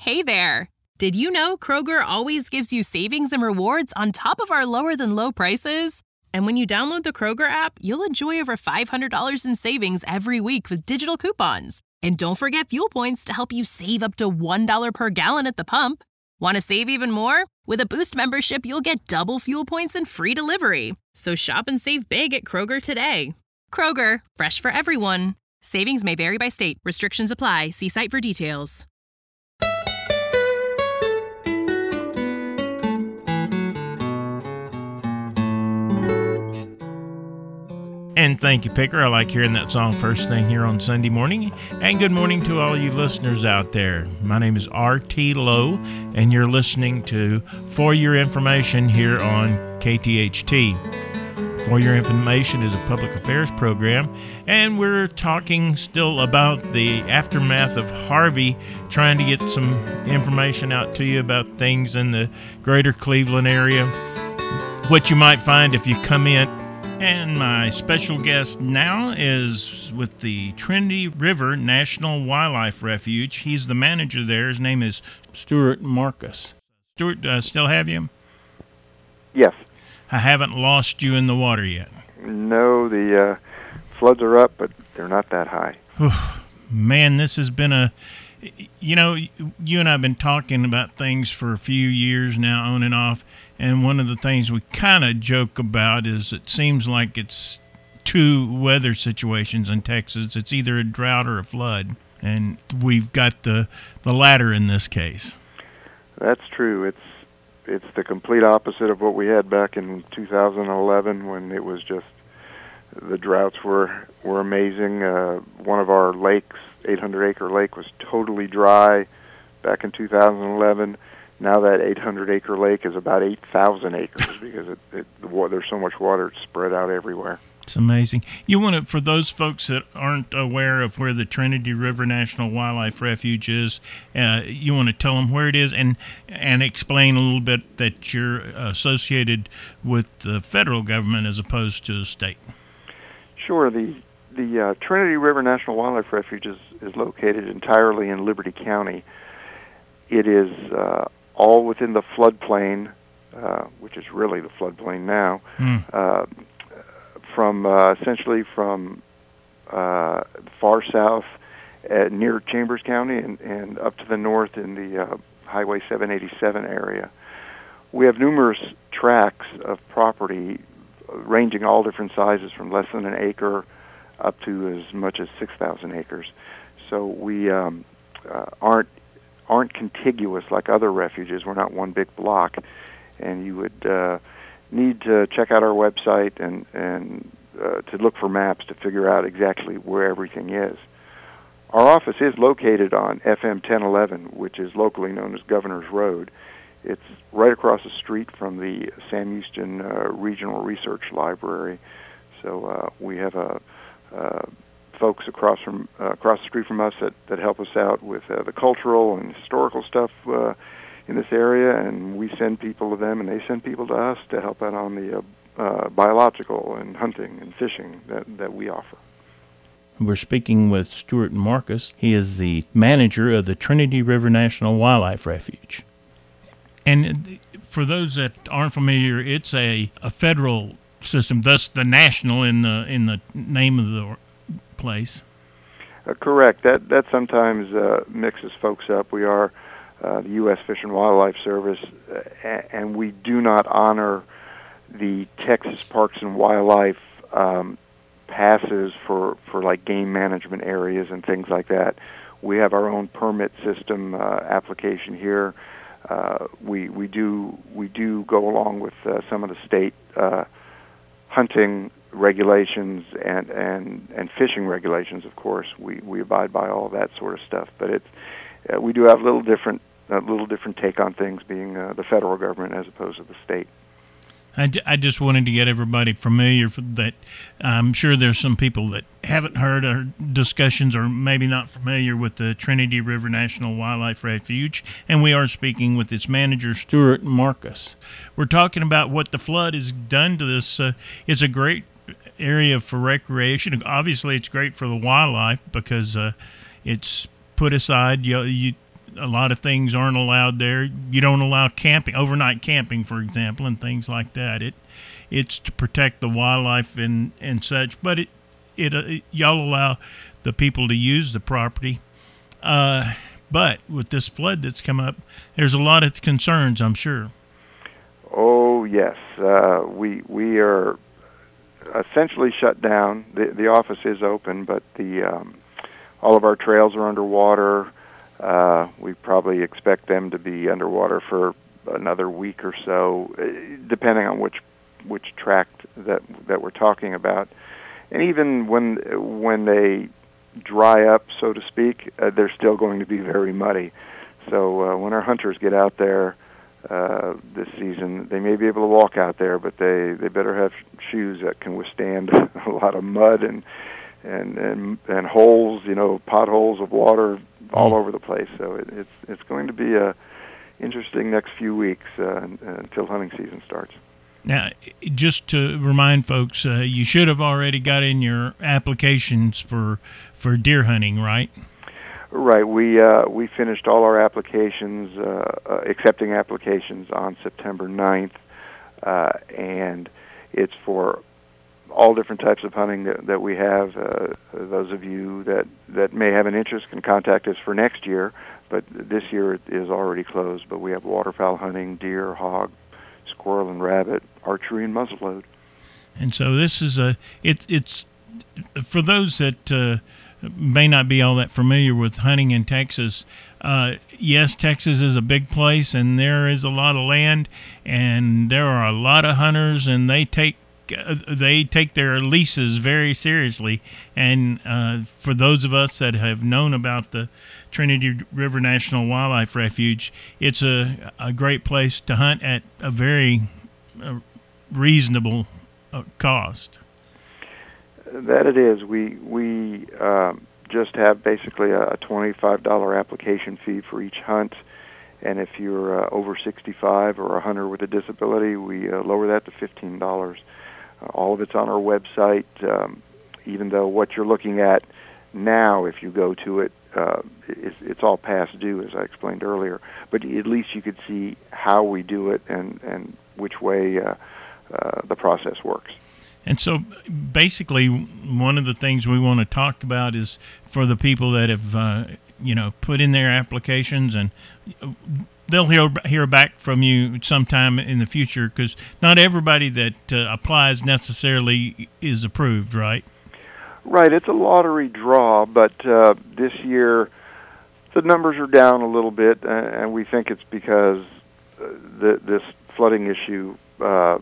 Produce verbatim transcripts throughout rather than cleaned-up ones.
Hey there! Did you know Kroger always gives you savings and rewards on top of our lower-than-low prices? And when you download the Kroger app, you'll enjoy over five hundred dollars in savings every week with digital coupons. And don't forget fuel points to help you save up to one dollar per gallon at the pump. Want to save even more? With a Boost membership, you'll get double fuel points and free delivery. So shop and save big at Kroger today. Kroger, fresh for everyone. Savings may vary by state. Restrictions apply. See site for details. And thank you, Picker. I like hearing that song first thing here on Sunday morning. And good morning to all you listeners out there. My name is R T Lowe, and you're listening to For Your Information here on K T H T. For Your Information is a public affairs program, and we're talking still about the aftermath of Harvey, trying to get some information out to you about things in the greater Cleveland area, what you might find if you come in. And my special guest now is with the Trinity River National Wildlife Refuge. He's the manager there. His name is Stuart Marcus. Stuart, uh, still have you? Yes. I haven't lost you in the water yet. No, the uh, floods are up, but they're not that high. Man, this has been a... You know, you and I have been talking about things for a few years now, on and off, and one of the things we kind of joke about is it seems like it's two weather situations in Texas. It's either a drought or a flood, and we've got the the latter in this case. That's true. It's it's the complete opposite of what we had back in two thousand eleven when it was just the droughts were were amazing. Uh, one of our lakes, eight hundred acre lake, was totally dry back in two thousand eleven. Now that eight hundred acre lake is about eight thousand acres because it, it, the wa- there's so much water it's spread out everywhere. It's amazing. You want to, for those folks that aren't aware of where the Trinity River National Wildlife Refuge is, uh, you want to tell them where it is and and explain a little bit that you're associated with the federal government as opposed to the state. Sure. The the uh, Trinity River National Wildlife Refuge is, is located entirely in Liberty County. It is uh, all within the floodplain, uh, which is really the floodplain now, mm. uh, from uh, essentially from uh, far south uh, near Chambers County and, and up to the north in the uh, Highway seven eighty-seven area. We have numerous tracts of property ranging all different sizes from less than an acre up to as much as six thousand acres. So we um, uh, aren't aren't contiguous like other refuges. We're not one big block, and you would uh, need to check out our website and, and uh, to look for maps to figure out exactly where everything is. Our office is located on F M ten eleven, which is locally known as Governor's Road. It's right across the street from the Sam Houston uh, Regional Research Library. So uh, we have a uh, folks across from uh, across the street from us that, that help us out with uh, the cultural and historical stuff uh, in this area, and we send people to them, and they send people to us to help out on the uh, uh, biological and hunting and fishing that, that we offer. We're speaking with Stuart Marcus. He is the manager of the Trinity River National Wildlife Refuge. And for those that aren't familiar, it's a, a federal system, thus the national in the in the name of the place. Uh, correct. That that sometimes uh, mixes folks up. We are uh, the U S Fish and Wildlife Service, uh, and we do not honor the Texas Parks and Wildlife um, passes for, for like game management areas and things like that. We have our own permit system uh, application here. Uh, we we do we do go along with uh, some of the state uh, hunting regulations and, and, and fishing regulations. Of course, we, we abide by all that sort of stuff. But it's uh, we do have a little different a little different take on things, being uh, the federal government as opposed to the state. I, d- I just wanted to get everybody familiar for that. I'm sure there's some people that haven't heard our discussions or maybe not familiar with the Trinity River National Wildlife Refuge, and we are speaking with its manager, Stuart Marcus. We're talking about what the flood has done to this. Uh, it's a great area for recreation. Obviously, it's great for the wildlife because uh, it's put aside. You, you a lot of things aren't allowed there. You don't allow camping, overnight camping, for example, and things like that. It it's to protect the wildlife and, and such, but it it, uh, it y'all allow the people to use the property. Uh, but with this flood that's come up, there's a lot of concerns, I'm sure. Oh yes, uh, we we are essentially shut down. The the office is open, but the um, all of our trails are underwater. Uh, we probably expect them to be underwater for another week or so, depending on which which tract that that we're talking about. And even when when they dry up, so to speak, uh, they're still going to be very muddy. So uh, when our hunters get out there uh, this season, they may be able to walk out there, but they, they better have shoes that can withstand a lot of mud and and and, and holes, you know, potholes of water all mm. over the place. So it, it's it's going to be a interesting next few weeks uh, until hunting season starts. Now, just to remind folks, uh, you should have already got in your applications for for deer hunting, right? Right. We uh, we finished all our applications, uh, uh, accepting applications on September ninth, uh, and it's for all different types of hunting that, that we have. Uh, those of you that, that may have an interest can contact us for next year, but this year it is already closed. But we have waterfowl hunting, deer, hog, squirrel and rabbit, archery and muzzleload. And so this is a it, it's for those that uh, may not be all that familiar with hunting in Texas. Uh, yes, Texas is a big place, and there is a lot of land, and there are a lot of hunters, and they take uh, they take their leases very seriously. And uh, for those of us that have known about the Trinity River National Wildlife Refuge, it's a a great place to hunt at a very uh, reasonable uh, cost. That it is. We we um, just have basically a twenty-five dollars application fee for each hunt, and if you're uh, over sixty-five or a hunter with a disability, we uh, lower that to fifteen dollars. Uh, all of it's on our website, um, even though what you're looking at now, if you go to it, uh, it's, it's all past due, as I explained earlier. But at least you could see how we do it and, and which way uh, uh, the process works. And so basically one of the things we want to talk about is for the people that have, uh, you know, put in their applications, and they'll hear, hear back from you sometime in the future, because not everybody that uh, applies necessarily is approved, right? Right. It's a lottery draw, but uh, this year the numbers are down a little bit, and we think it's because uh, the, this flooding issue uh,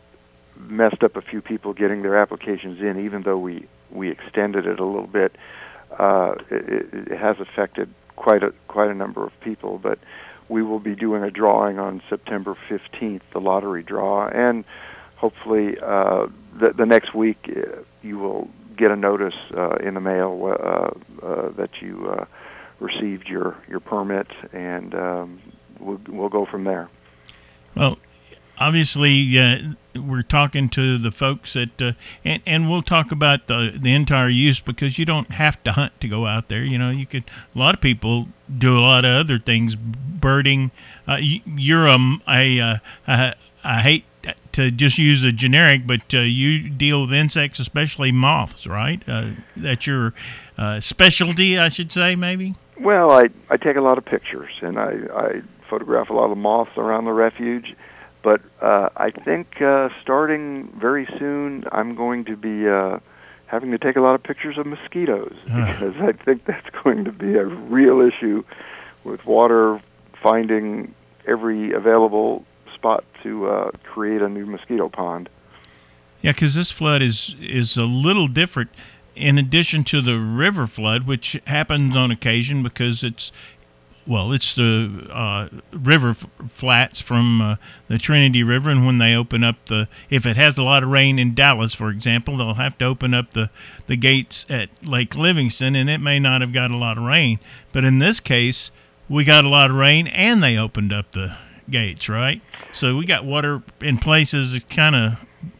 messed up a few people getting their applications in, even though we, we extended it a little bit. Uh, it, it has affected quite a quite a number of people, but we will be doing a drawing on September fifteenth, the lottery draw, and hopefully uh, the, the next week uh, you will get a notice uh, in the mail uh, uh, that you uh, received your, your permit, and um, we'll, we'll go from there. Well, obviously, uh, we're talking to the folks that, uh, and, and we'll talk about the, the entire use, because you don't have to hunt to go out there. You know, you could, a lot of people do a lot of other things, birding. Uh, you, you're a, a, a, a, I hate to just use a generic, but uh, you deal with insects, especially moths, right? Uh, that's your uh, specialty, I should say, maybe? Well, I, I take a lot of pictures, and I, I photograph a lot of moths around the refuge. But uh, I think uh, starting very soon, I'm going to be uh, having to take a lot of pictures of mosquitoes, because I think that's going to be a real issue with water finding every available spot to uh, create a new mosquito pond. Yeah, because this flood is is a little different. In addition to the river flood, which happens on occasion because it's Well, it's the uh, river f- flats from uh, the Trinity River, and when they open up the, if it has a lot of rain in Dallas, for example, they'll have to open up the, the gates at Lake Livingston, and it may not have got a lot of rain. But in this case, we got a lot of rain, and they opened up the gates, right? So we got water in places it's kind of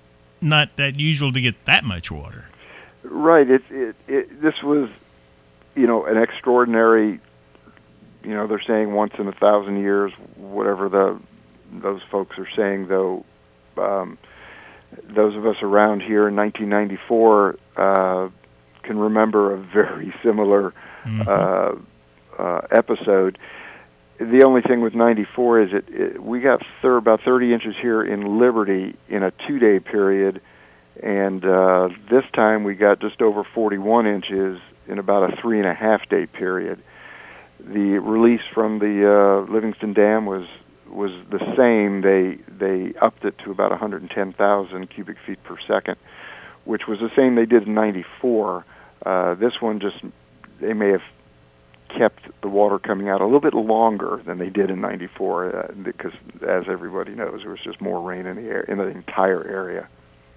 not that usual to get that much water. Right. It, it, it, this was, you know, an extraordinary you know, they're saying once in a thousand years, whatever the those folks are saying, though. Um, those of us around here in nineteen ninety-four uh, can remember a very similar mm-hmm. uh, uh, episode. The only thing with ninety-four is it, it we got thir- about thirty inches here in Liberty in a two-day period, and uh, this time we got just over forty-one inches in about a three-and-a-half-day period. The release from the uh, Livingston Dam was was the same. They they upped it to about one hundred ten thousand cubic feet per second, which was the same they did in ninety-four. Uh, this one just, they may have kept the water coming out a little bit longer than they did in ninety-four, uh, because, as everybody knows, there was just more rain in the air, in the entire area.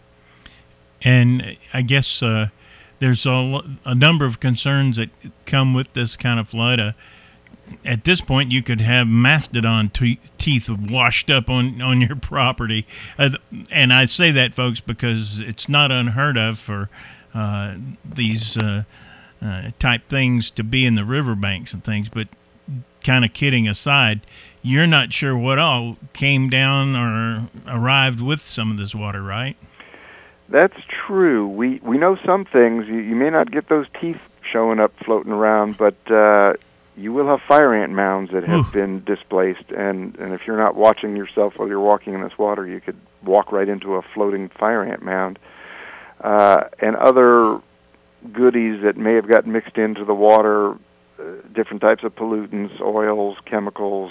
And I guess uh, there's a, a number of concerns that come with this kind of flood. Uh, at this point, you could have mastodon te- teeth washed up on, on your property. Uh, and I say that, folks, because it's not unheard of for uh, these uh, uh, type things to be in the riverbanks and things. But kind of kidding aside, you're not sure what all came down or arrived with some of this water, right? That's true. We we know some things. You, you may not get those teeth showing up floating around, but uh, you will have fire ant mounds that have Ooh. been displaced. And, and if you're not watching yourself while you're walking in this water, you could walk right into a floating fire ant mound. Uh, and other goodies that may have gotten mixed into the water, uh, different types of pollutants, oils, chemicals.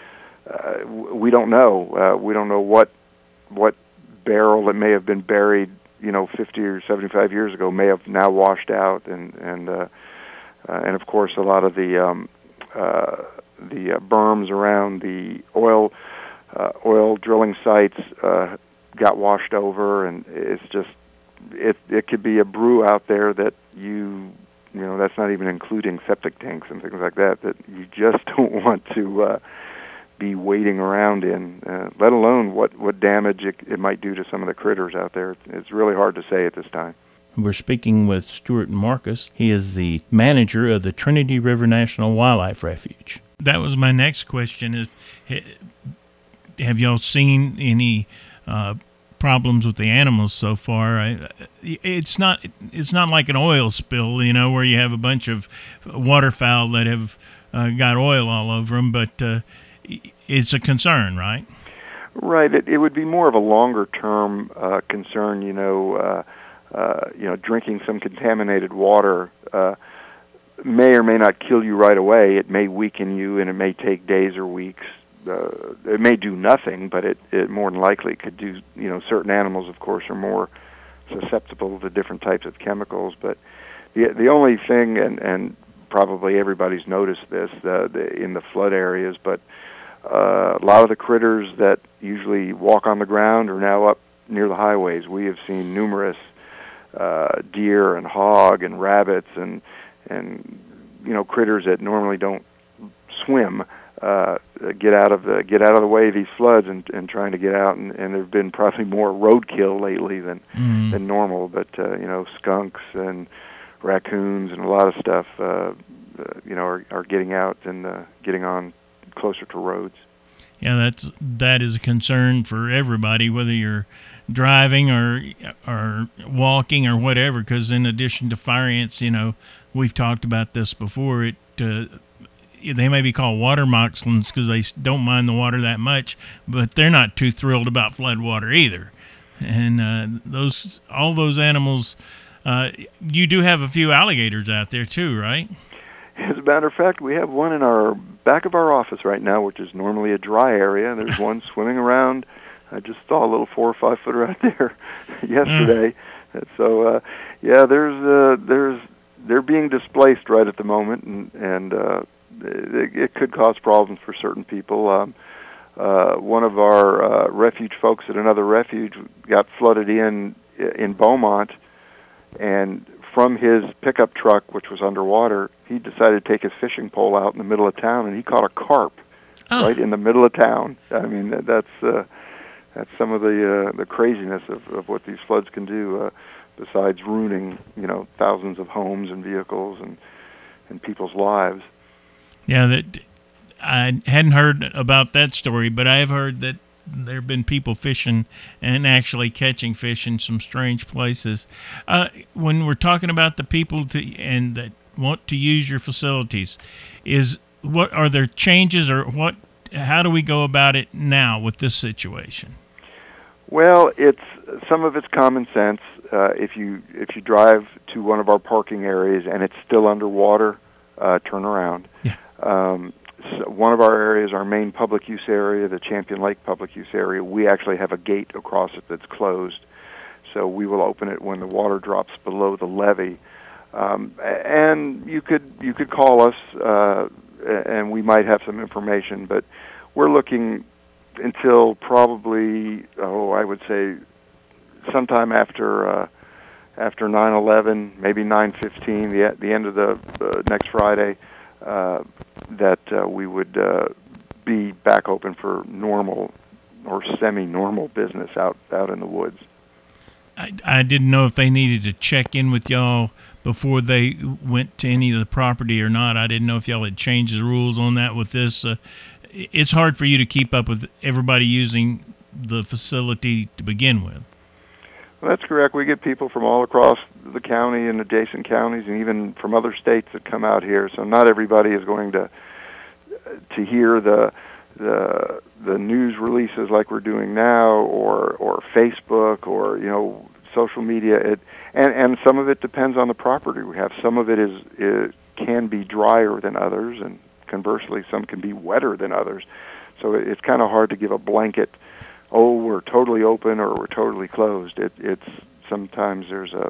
Uh, we don't know. Uh, we don't know what what barrel that may have been buried, you know, fifty or seventy-five years ago may have now washed out, and and uh, uh, and of course a lot of the um, uh, the uh, berms around the oil uh, oil drilling sites uh, got washed over, and it's just it it could be a brew out there that you you know that's not even including septic tanks and things like that that you just don't want to uh, be waiting around in, uh, let alone what, what damage it, it might do to some of the critters out there. It's really hard to say at this time. We're speaking with Stuart Marcus. He is the manager of the Trinity River National Wildlife Refuge. That was my next question. Is, have y'all seen any uh, problems with the animals so far? I, it's not it's not like an oil spill, you know, where you have a bunch of waterfowl that have uh, got oil all over them, but uh, it's a concern, right? Right. It, it would be more of a longer-term uh, concern. You know, uh, uh, you know, drinking some contaminated water uh, may or may not kill you right away. It may weaken you, and it may take days or weeks. Uh, it may do nothing, but it, it more than likely could do. You know, certain animals, of course, are more susceptible to different types of chemicals. But the the only thing, and and probably everybody's noticed this uh, the, in the flood areas, but Uh, a lot of the critters that usually walk on the ground are now up near the highways. We have seen numerous uh, deer and hog and rabbits and and you know critters that normally don't swim uh, get out of the get out of the way of these floods and, and trying to get out. And, and there've been probably more roadkill lately than mm. than normal. But uh, you know skunks and raccoons and a lot of stuff uh, uh, you know are, are getting out and uh, getting on closer to roads. Yeah, that's that is a concern for everybody, whether you're driving or or walking or whatever. Because in addition to fire ants, you know, we've talked about this before. It uh, they may be called water moccasins because they don't mind the water that much, but they're not too thrilled about flood water either. And uh, those all those animals, uh, you do have a few alligators out there too, right? As a matter of fact, we have one in our back of our office right now, which is normally a dry area. There's one swimming around. I just saw a little four or five footer out there yesterday. Mm. So, uh, yeah, there's uh, there's they're being displaced right at the moment, and and uh, it, it could cause problems for certain people. Um, uh, one of our uh, refuge folks at another refuge got flooded in in Beaumont, and from his pickup truck, which was underwater, he decided to take his fishing pole out in the middle of town, and he caught a carp oh. right in the middle of town. I mean, that's uh, that's some of the uh, the craziness of, of what these floods can do. Uh, besides ruining, you know, thousands of homes and vehicles and and people's lives. Yeah, that I hadn't heard about that story, but I have heard that there have been people fishing and actually catching fish in some strange places. Uh, when we're talking about the people to, and that want to use your facilities, is what are there changes or what? How do we go about it now with this situation? Well, it's some of it's common sense. Uh, if you if you drive to one of our parking areas and it's still underwater, uh, turn around. Yeah. Um, so one of our areas, our main public use area, the Champion Lake public use area, we actually have a gate across it that's closed. So we will open it when the water drops below the levee. Um, and you could you could call us, uh, and we might have some information. But we're looking until probably, oh, I would say, sometime after uh, after nine eleven, maybe nine fifteen, the the end of the uh, next Friday, uh, that uh, we would uh, be back open for normal or semi-normal business out out in the woods. I, I didn't know if they needed to check in with y'all before they went to any of the property or not. I didn't know if y'all had changed the rules on that with this. Uh, it's hard for you to keep up with everybody using the facility to begin with. Well, that's correct. We get people from all across the county and adjacent counties, and even from other states that come out here. So not everybody is going to to hear the the the news releases like we're doing now, or or Facebook, or you know social media. It and and some of it depends on the property we have. Some of it is it can be drier than others, and conversely, some can be wetter than others. So it, it's kind of hard to give a blanket, oh, we're totally open or we're totally closed. It, it's sometimes there's a,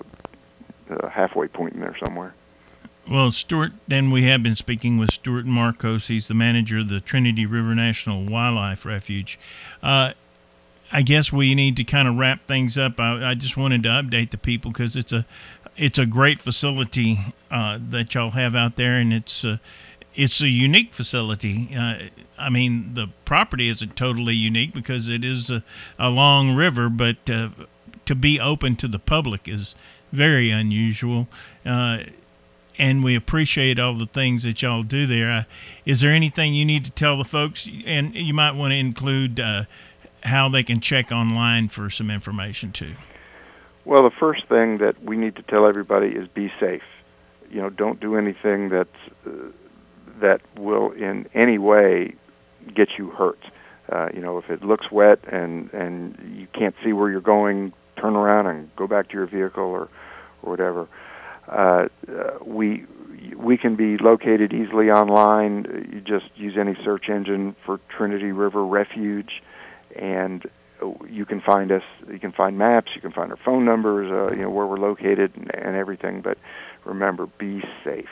a halfway point in there somewhere. Well, Stuart, then we have been speaking with Stuart Marcos. He's the manager of the Trinity River National Wildlife Refuge. Uh, I guess we need to kind of wrap things up. I, I just wanted to update the people because it's a it's a great facility uh, that y'all have out there, and it's uh, it's a unique facility. Uh, I mean, the property isn't totally unique because it is a, a long river, but uh, to be open to the public is very unusual. Uh, and we appreciate all the things that y'all do there. Uh, is there anything you need to tell the folks? And you might want to include uh, how they can check online for some information too. Well, the first thing that we need to tell everybody is be safe. You know, don't do anything that's uh, that will in any way get you hurt. Uh, you know, if it looks wet and, and you can't see where you're going, turn around and go back to your vehicle or, or whatever. Uh, uh, we we can be located easily online. You just use any search engine for Trinity River Refuge, and you can find us. You can find maps. You can find our phone numbers. Uh, you know where we're located and, and everything. But remember, be safe.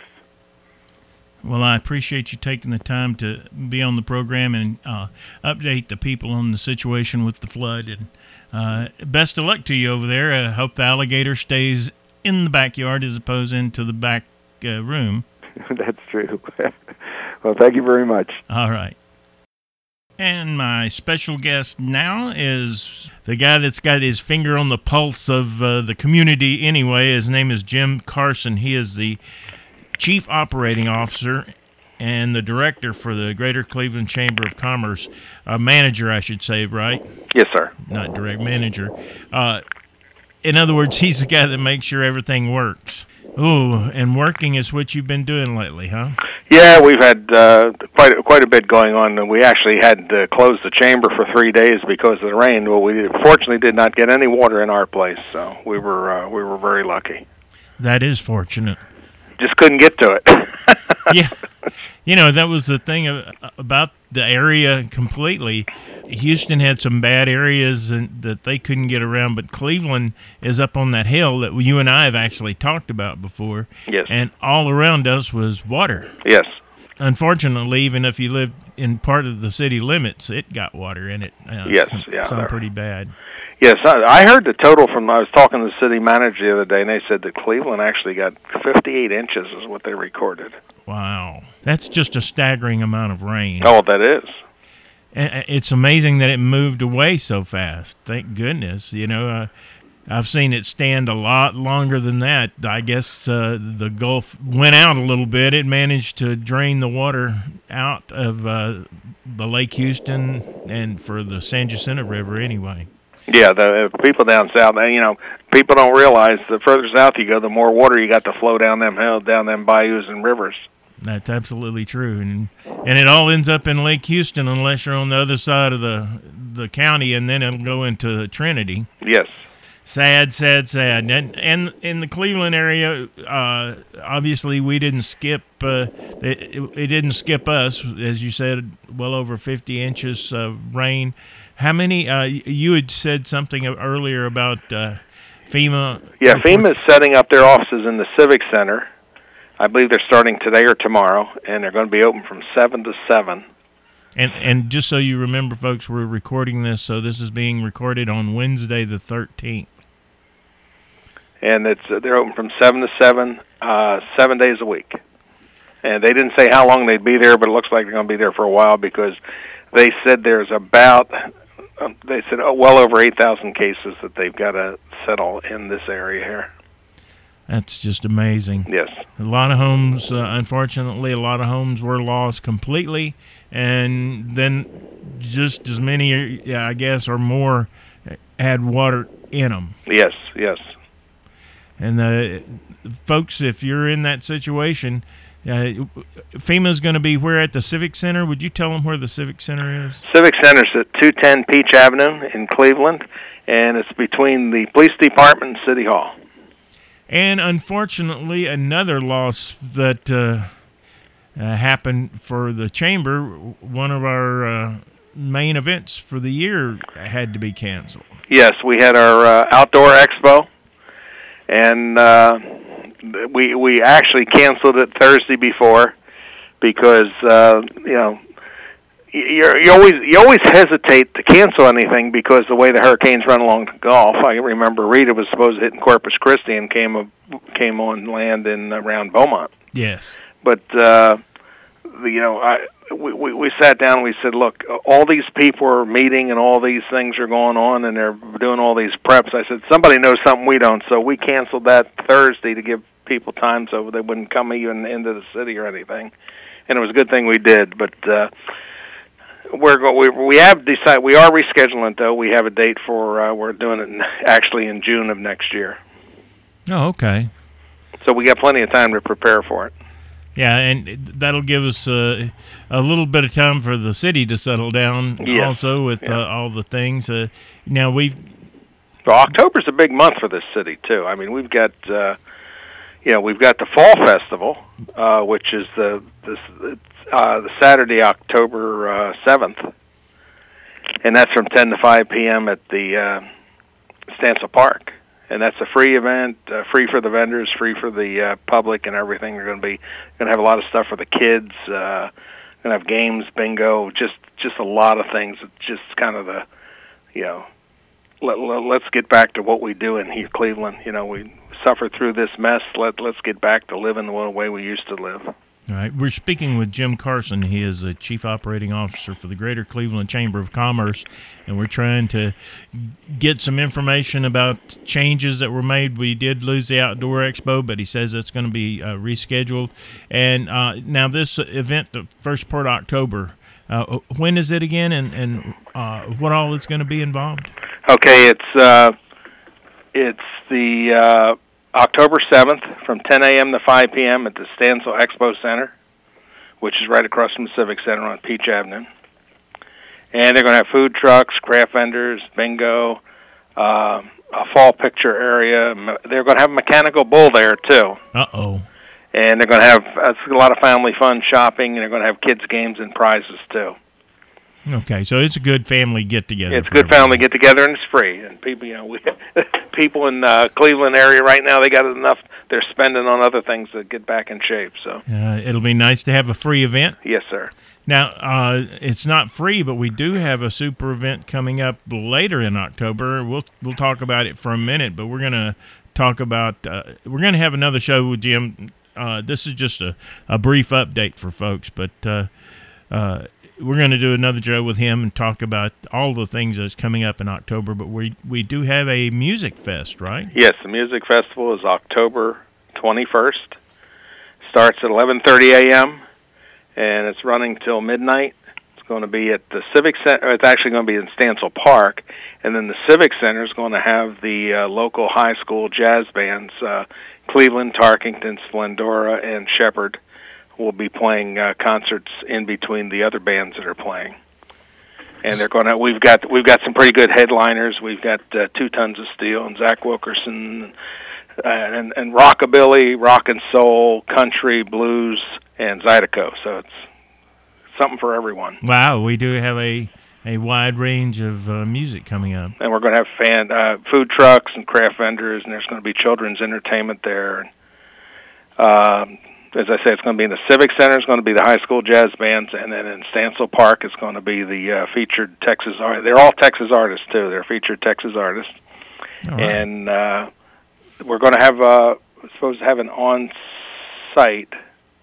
Well, I appreciate you taking the time to be on the program and uh, update the people on the situation with the flood. And uh, best of luck to you over there. I hope the alligator stays in the backyard as opposed into the back uh, room. That's true. Well, thank you very much. All right. And my special guest now is the guy that's got his finger on the pulse of uh, the community anyway. His name is Jim Carson. He is the Chief Operating Officer and the Director for the Greater Cleveland Chamber of Commerce. Uh, manager, I should say, right? Yes, sir. Not direct manager. Uh, in other words, he's the guy that makes sure everything works. Ooh, and working is what you've been doing lately, huh? Yeah, we've had uh, quite a, quite a bit going on, and we actually had to close the chamber for three days because of the rain. Well, we fortunately did not get any water in our place, so we were uh, we were very lucky. That is fortunate. Just couldn't get to it. Yeah. You know, that was the thing about the area completely. Houston had some bad areas and, that they couldn't get around, but Cleveland is up on that hill that you and I have actually talked about before. Yes. And all around us was water. Yes. Unfortunately, even if you lived in part of the city limits, it got water in it. Uh, yes, some, yeah. Some pretty bad. Yes, I, I heard the total from, I was talking to the city manager the other day, and they said that Cleveland actually got fifty-eight inches is what they recorded. Wow. That's just a staggering amount of rain. Oh, that is. And it's amazing that it moved away so fast. Thank goodness. You know, uh, I've seen it stand a lot longer than that. I guess uh, the Gulf went out a little bit. It managed to drain the water out of uh, the Lake Houston and for the San Jacinto River anyway. Yeah, the uh, people down south, you know, people don't realize the further south you go, the more water you got to flow down them hills, down them bayous and rivers. That's absolutely true, and and it all ends up in Lake Houston unless you're on the other side of the the county, and then it'll go into Trinity. Yes. Sad, sad, sad. And, and in the Cleveland area, uh, obviously we didn't skip. Uh, it, it didn't skip us, as you said, well over fifty inches of rain. How many? Uh, you had said something earlier about uh, FEMA. Yeah, FEMA is setting up their offices in the Civic Center. I believe they're starting today or tomorrow, and they're going to be open from seven to seven. And and just so you remember, folks, we're recording this, so this is being recorded on Wednesday the thirteenth. And it's uh, they're open from seven to seven, uh, seven days a week. And they didn't say how long they'd be there, but it looks like they're going to be there for a while because they said there's about, um, they said oh, well over eight thousand cases that they've got to settle in this area here. That's just amazing. Yes. A lot of homes, uh, unfortunately, a lot of homes were lost completely, and then just as many, yeah, I guess, or more had water in them. Yes, yes. And the folks, if you're in that situation, uh, FEMA's going to be where at the Civic Center? Would you tell them where the Civic Center is? Civic Center's at two ten Peach Avenue in Cleveland, and it's between the police department and City Hall. And unfortunately, another loss that uh, uh, happened for the Chamber, one of our uh, main events for the year had to be canceled. Yes, we had our uh, outdoor expo, and uh, we we actually canceled it Thursday before because uh, you know you you always you always hesitate to cancel anything because the way the hurricanes run along the Gulf. I remember Rita was supposed to hit in Corpus Christi and came a, came on land in around Beaumont. Yes, but uh, the, you know I. We, we we sat down and we said, look, all these people are meeting and all these things are going on and they're doing all these preps. I said, somebody knows something we don't, so we canceled that Thursday to give people time so they wouldn't come even into the city or anything. And it was a good thing we did. But uh, we're go- we we have decided we are rescheduling it though. We have a date for uh, we're doing it in, actually in June of next year. Oh, okay. So we got plenty of time to prepare for it. Yeah, and that'll give us uh, a little bit of time for the city to settle down. Yes. Also with yeah. uh, all the things. Uh, now we've. Well, October's a big month for this city too. I mean, we've got, uh, you know, we've got the Fall Festival, uh, which is the this uh, the Saturday, October uh, seventh, and that's from ten to five p.m. at the uh, Stansel Park. And that's a free event, uh, free for the vendors, free for the uh, public and everything. They're going to be going to have a lot of stuff for the kids. Uh, going to have games, bingo, just just a lot of things. It's just kind of the, you know, let, let, let's get back to what we do in here, Cleveland. You know, we suffered through this mess. Let let's get back to living the way we used to live. All right, we're speaking with Jim Carson. He is the Chief Operating Officer for the Greater Cleveland Chamber of Commerce, and we're trying to get some information about changes that were made. We did lose the Outdoor Expo, but he says it's going to be uh, rescheduled. And uh, now this event, the first part of October, uh, when is it again, and, and uh, what all is going to be involved? Okay, it's uh, it's the uh, October seventh from ten a.m. to five p.m. at the Stansel Expo Center, which is right across from the Civic Center on Peach Avenue. And they're going to have food trucks, craft vendors, bingo, uh, a fall picture area. They're going to have a mechanical bull there, too. Uh-oh. And they're going to have uh, a lot of family fun shopping, and they're going to have kids' games and prizes, too. Okay, so it's a good family get-together. It's a good family get-together, and it's free. And people, you know, we, people in uh, Cleveland area right now, they got enough. They're spending on other things to get back in shape. So uh, it'll be nice to have a free event. Yes, sir. Now, uh, it's not free, but we do have a super event coming up later in October. We'll we'll talk about it for a minute, but we're going to talk about uh, we're going to have another show with Jim. Uh, this is just a, a brief update for folks, but uh, uh, we're going to do another show with him and talk about all the things that's coming up in October. But we we do have a music fest, right? Yes, the music festival is October twenty-first. Starts at eleven thirty a.m. and it's running till midnight. It's going to be at the Civic Center. It's actually going to be in Stansel Park, and then the Civic Center is going to have the uh, local high school jazz bands, uh, Cleveland, Tarkington, Splendora, and Shepherd, will be playing uh, concerts in between the other bands that are playing. And they're going to. We've got we've got some pretty good headliners. We've got uh, Two Tons of Steel and Zach Wilkerson, uh, and and rockabilly, rock and soul, country, blues, and Zydeco. So it's something for everyone. Wow, we do have a a wide range of uh, music coming up. And we're going to have fan uh, food trucks and craft vendors, and there's going to be children's entertainment there. Um, as I say, it's going to be in the Civic Center. It's going to be the high school jazz bands, and then in Stansel Park, it's going to be the uh, featured Texas art. They're all Texas artists too. They're featured Texas artists, All right. and uh, we're going to have. Uh, we're supposed to have an on-site.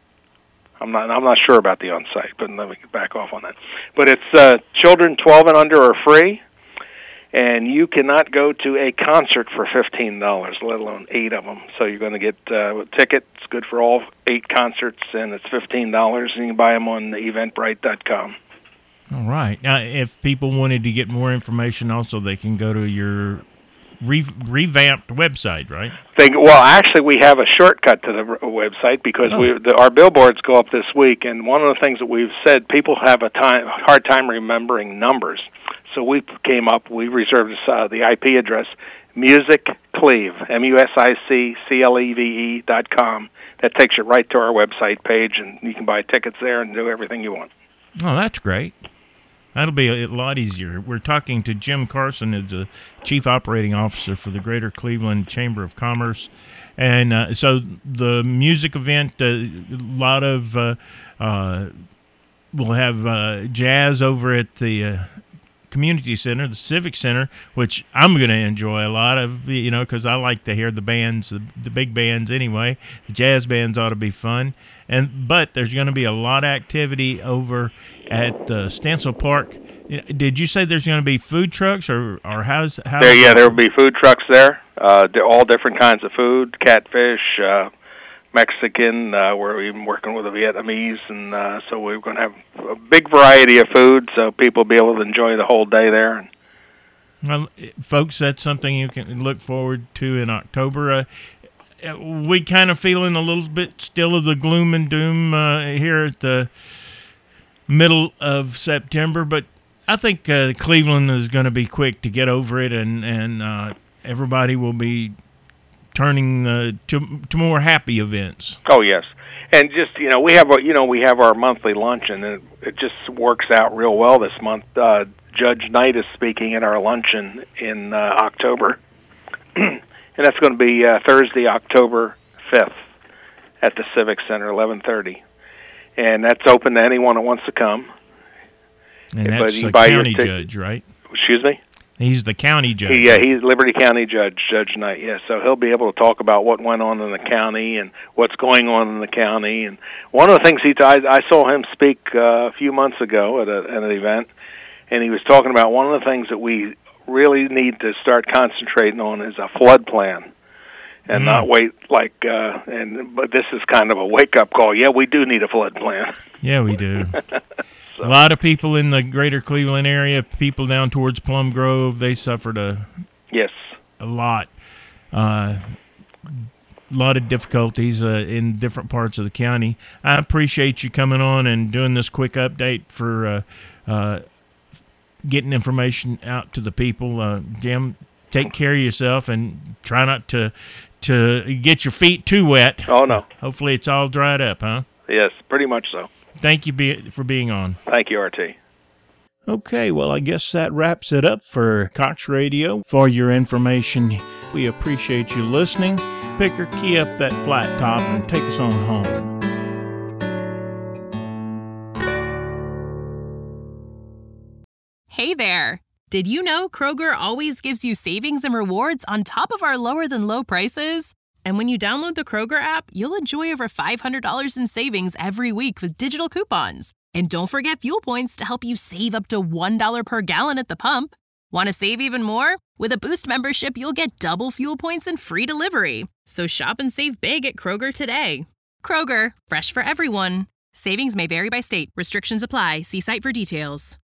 I'm not. I'm not sure about the on-site, but let me back off on that. But it's uh, children twelve and under are free, and you cannot go to a concert for fifteen dollars, let alone eight of them. So you're going to get uh, a ticket. It's good for all eight concerts, and it's fifteen dollars, and you can buy them on eventbrite dot com. All right. Now, if people wanted to get more information, also they can go to your re- revamped website, right? They, well, actually, we have a shortcut to the r- website because Oh. we the, our billboards go up this week, and one of the things that we've said, people have a time hard time remembering numbers. So we came up, we reserved uh, the I P address, Music Cleve, M U S I C C L E V E dot com. That takes you right to our website page, and you can buy tickets there and do everything you want. Oh, that's great. That'll be a lot easier. We're talking to Jim Carson, who's the Chief Operating Officer for the Greater Cleveland Chamber of Commerce. And uh, so the music event, uh, a lot of, uh, uh, we'll have uh, jazz over at the uh, Community Center, the Civic Center, which I'm going to enjoy a lot of, you know, because I like to hear the bands, the, the big bands anyway. The jazz bands ought to be fun. And but there's going to be a lot of activity over at uh, Stansel Park. Did you say there's going to be food trucks, or, or how's how? There, yeah, there will be food trucks there. Uh, they're all different kinds of food: catfish, uh, Mexican. Uh, we're even working with the Vietnamese, and uh, so we're going to have a big variety of food, so people will be able to enjoy the whole day there. Well, folks, that's something you can look forward to in October. Uh, we kind of feeling a little bit still of the gloom and doom uh, here at the middle of September, but I think uh, Cleveland is going to be quick to get over it, and and uh, everybody will be turning uh, to to more happy events. Oh yes, and just you know we have a, you know we have our monthly luncheon, and it, it just works out real well this month. Uh, Judge Knight is speaking at our luncheon in uh, October. And that's going to be uh, Thursday, October fifth at the Civic Center, eleven thirty. And that's open to anyone that wants to come. And But that's you the buy your county tic- judge, right? Excuse me? He's the county judge. He, yeah, he's Liberty County Judge, Judge Knight, yeah. So he'll be able to talk about what went on in the county and what's going on in the county. And one of the things he, t- I, I saw him speak uh, a few months ago at, a, at an event, and he was talking about one of the things that we really need to start concentrating on is a flood plan, and mm. not wait like. Uh, and but this is kind of a wake up call. Yeah, we do need a flood plan. Yeah, we do. So. A lot of people in the greater Cleveland area, people down towards Plum Grove, they suffered a yes a lot, uh, a lot of difficulties uh, in different parts of the county. I appreciate you coming on and doing this quick update for. Uh, uh, getting information out to the people. Uh, Jim, take care of yourself and try not to to get your feet too wet. Oh, no. Hopefully it's all dried up, huh? Yes, pretty much so. Thank you be, for being on. Thank you, R T. Okay, well, I guess that wraps it up for Cox Radio. For your information, we appreciate you listening. Picker, key up that flat top and take us on home. Hey there! Did you know Kroger always gives you savings and rewards on top of our lower-than-low prices? And when you download the Kroger app, you'll enjoy over five hundred dollars in savings every week with digital coupons. And don't forget fuel points to help you save up to one dollar per gallon at the pump. Want to save even more? With a Boost membership, you'll get double fuel points and free delivery. So shop and save big at Kroger today. Kroger, fresh for everyone. Savings may vary by state. Restrictions apply. See site for details.